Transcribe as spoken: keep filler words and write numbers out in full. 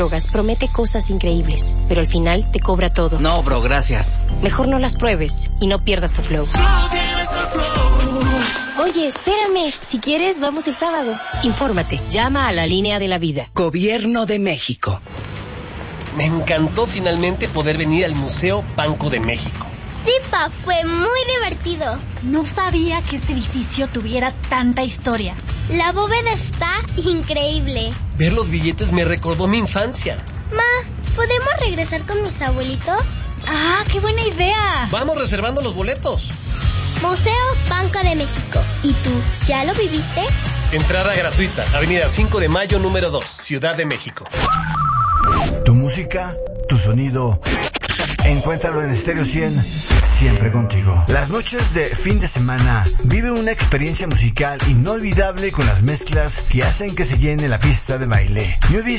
drogas promete cosas increíbles, pero al final te cobra todo. No, bro, gracias. Mejor no las pruebes y no pierdas tu flow. Oye, espérame. Si quieres, vamos el sábado. Infórmate. Llama a la línea de la vida. Gobierno de México. Me encantó finalmente poder venir al Museo Banco de México. Sí, pa, fue muy divertido. No sabía que este edificio tuviera tanta historia. La bóveda está increíble. Ver los billetes me recordó mi infancia. Ma, ¿podemos regresar con mis abuelitos? ¡Ah, qué buena idea! Vamos reservando los boletos. Museo Banco de México. ¿Y tú, ya lo viviste? Entrada gratuita, Avenida cinco de Mayo, número dos, Ciudad de México. Tu música, tu sonido. Encuéntralo en Stereo cien, siempre contigo. Las noches de fin de semana vive una experiencia musical inolvidable con las mezclas que hacen que se llene la pista de baile. New